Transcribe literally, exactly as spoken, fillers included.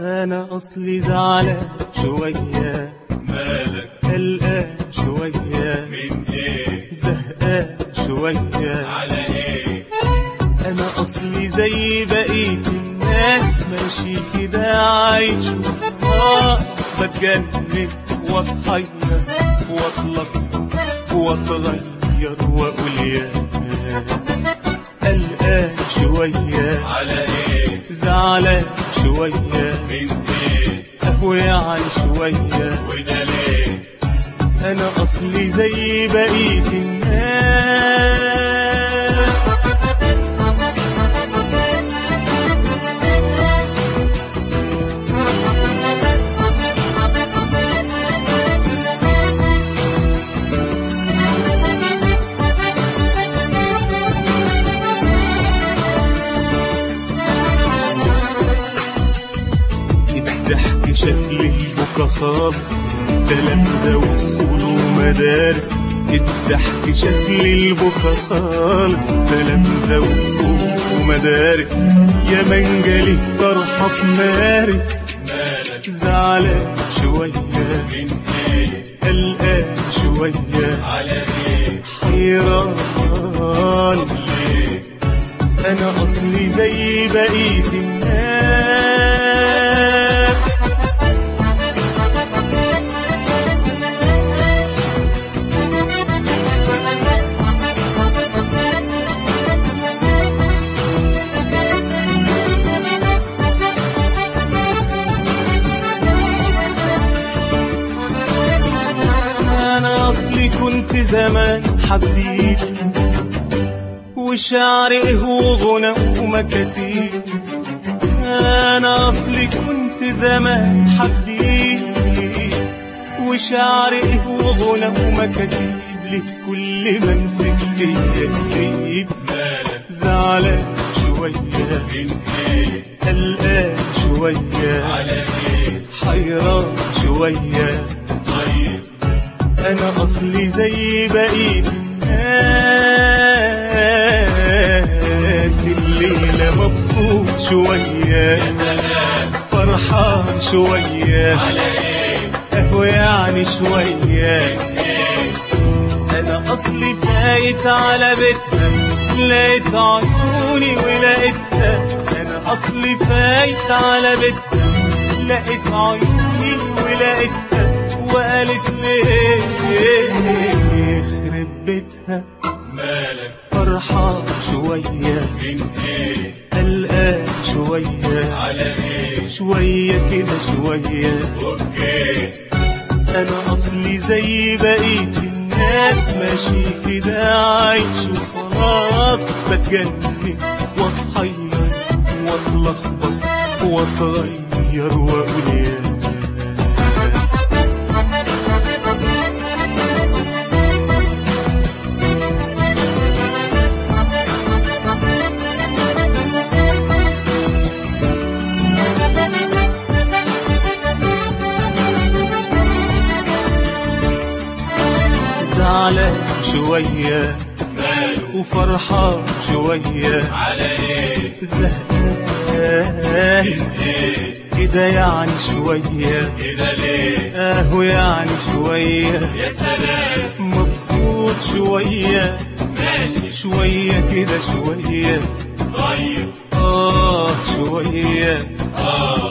انا اصلي زعلان شوية. مالك قلقان شوية. من ايه؟ زهقان شوية. على ايه؟ انا اصلي زي بقية الناس ماشي كده عايش وخلاص، بتجنن واتحير واتلخبط واتغير واقول يا قلقان شوية. على ايه؟ زعلان شوية. من ايه؟ قهوة يعني شوية. وده ليه؟ انا اصلي زي بقية الناس. الضحك شكل البكا خالص، تلامذة وفصول ومدارس. الضحك شكل البكا خالص، تلامذة وفصول ومدارس. يا منجلي طرحة في مارس. مالك زعلان شوية. من ايه؟ قلقان شوية. على ايه؟ حيران. ليه؟ انا اصلي زي بقية الناس. انا اصلي كنت زمان حبيب، وشعري ايه وغنى ومكاتيب. انا اصلي كنت زمان حبيب، وشعري ايه وغنى ومكاتيب. ليه كل ما امسك فيا تسيب؟ مالك زعلان شوية. من ايه؟ قلقان شوية. على ايه؟ حيران شوية. طيب انا اصلي زي بقية الناس. الليلة مبسوط شوية. يا سلام. فرحان شوية. على ايه؟ قهوة يعني شوية. ايه؟ انا اصلي فايت على بيتها، لقيت عيوني ولقيتها. انا اصلي فايت على بيتها، لقيت عيوني ولقيتها. وقالت ليه يخرب بيتها. مالك فرحان شوية. من ايه؟ قلقان شوية. على ايه؟ شوية كده شوية. اوكي انا اصلي زي بقية الناس ماشي كده عايش وخلاص، بتجنن واتحير واتلخبط واتغير واقول يا ناس. زعلان شوية. ماله وفرحان شوية. على ايه؟ زهقان من ايه؟ كده يعني شوية. كده ليه؟ قهوة يعني شوية. يا سلام. مبسوط شوية. ماشي شوية كده شوية. طيب آه شوية. اه